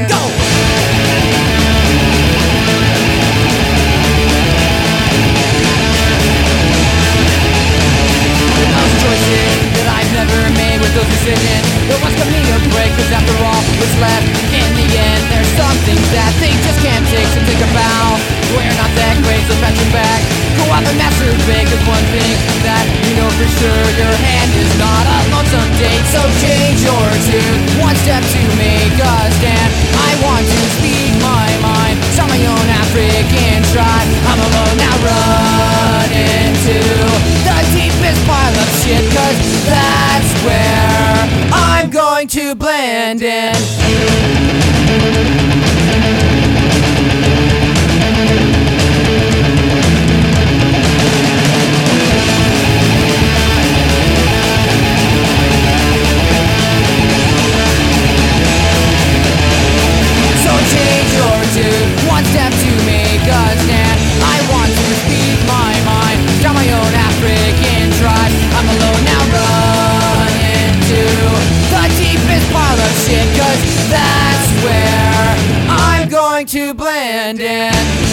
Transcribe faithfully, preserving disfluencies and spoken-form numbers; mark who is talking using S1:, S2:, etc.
S1: Go! Those choices that I've never made with those decisions, the ones give me a break, cause after all what's left in the end, there's some things that they just can't take. So think about we're not that great, so pat your back, go out and masturbate. Cause one thing that you know for sure, your hand is not a lonesome date. So change your tune, one step to make a stand. I want to speak my mind, start my own African tribe. I'm alone now, run into the deepest pile of shit, cause that's where I'm going to blend in. So change your tune, one step to make a stand. I want to speak my mind, start my own African tribe. I'm alone now, run into the deepest pile of shit, cause that's where I'm going to blend in.